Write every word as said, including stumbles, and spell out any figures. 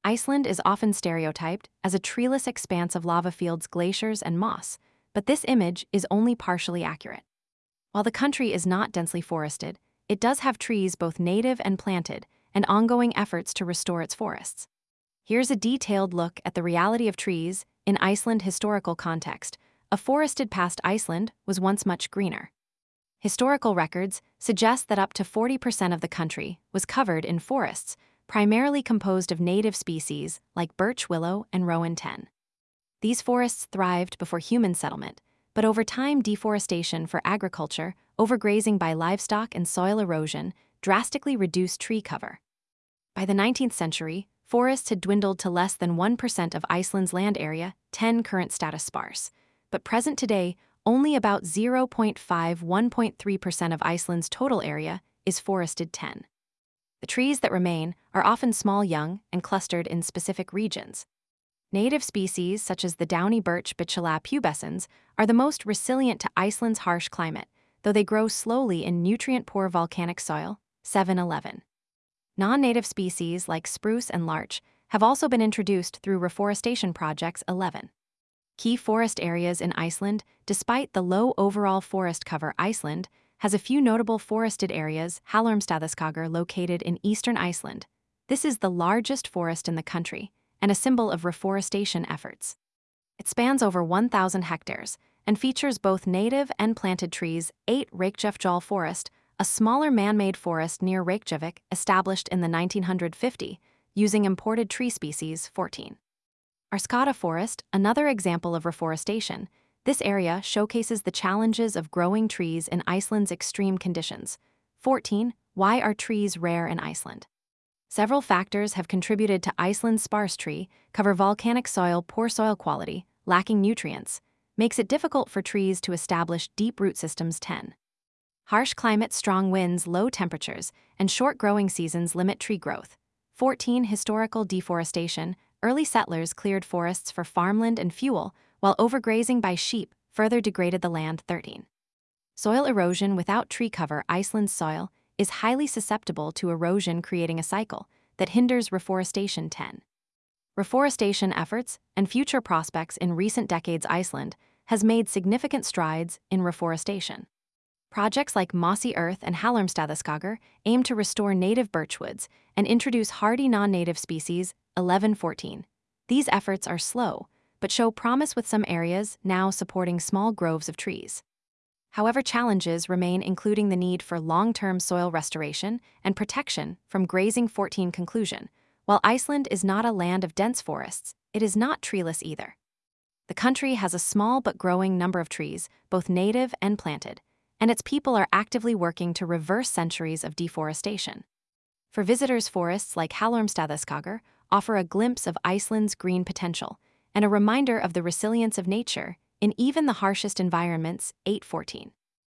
Iceland is often stereotyped as a treeless expanse of lava fields, glaciers, and moss, but this image is only partially accurate. While the country is not densely forested, it does have trees both native and planted, and ongoing efforts to restore its forests. Here's a detailed look at the reality of trees in Iceland historical context. A forested past Iceland was once much greener. Historical records suggest that up to forty percent of the country was covered in forests, primarily composed of native species like birch, willow, and rowan ten. These forests thrived before human settlement, but over time deforestation for agriculture, overgrazing by livestock, and soil erosion drastically reduced tree cover. By the nineteenth century, forests had dwindled to less than one percent of Iceland's land area, ten current status sparse. But present today, only about zero point five to one point three percent of Iceland's total area is forested ten. The trees that remain are often small, young, and clustered in specific regions. Native species such as the downy birch Bitula pubescens are the most resilient to Iceland's harsh climate, though they grow slowly in nutrient-poor volcanic soil, seven eleven. Non-native species like spruce and larch have also been introduced through reforestation projects eleven. Key forest areas in Iceland. Despite the low overall forest cover, Iceland has a few notable forested areas. Hallormstaðaskógur, located in eastern Iceland. This is the largest forest in the country and a symbol of reforestation efforts. It spans over one thousand hectares and features both native and planted trees. eight Reykjafjall Forest, a smaller man-made forest near Reykjavik, established in the nineteen fifty using imported tree species. fourteen. Árskógda Forest, another example of reforestation. This area showcases the challenges of growing trees in Iceland's extreme conditions. fourteen. Why are trees rare in Iceland? Several factors have contributed to Iceland's sparse tree cover. Volcanic soil, poor soil quality, lacking nutrients, makes it difficult for trees to establish deep root systems. ten. Harsh climate, strong winds, low temperatures, and short growing seasons limit tree growth. fourteen. Historical deforestation. Early settlers cleared forests for farmland and fuel, while overgrazing by sheep further degraded the land. thirteen. Soil erosion. Without tree cover, Iceland's soil is highly susceptible to erosion, creating a cycle that hinders reforestation. ten. Reforestation efforts and future prospects. In recent decades, Iceland has made significant strides in reforestation. Projects like Mossy Earth and Hallormstaðaskógur aim to restore native birchwoods and introduce hardy non-native species. eleven fourteen. These efforts are slow, but show promise, with some areas now supporting small groves of trees. However, challenges remain, including the need for long-term soil restoration and protection from grazing. fourteen. Conclusion. While Iceland is not a land of dense forests, it is not treeless either. The country has a small but growing number of trees, both native and planted, and its people are actively working to reverse centuries of deforestation. For visitors, forests like Hallormstaðaskógur offer a glimpse of Iceland's green potential and a reminder of the resilience of nature in even the harshest environments. eight fourteen.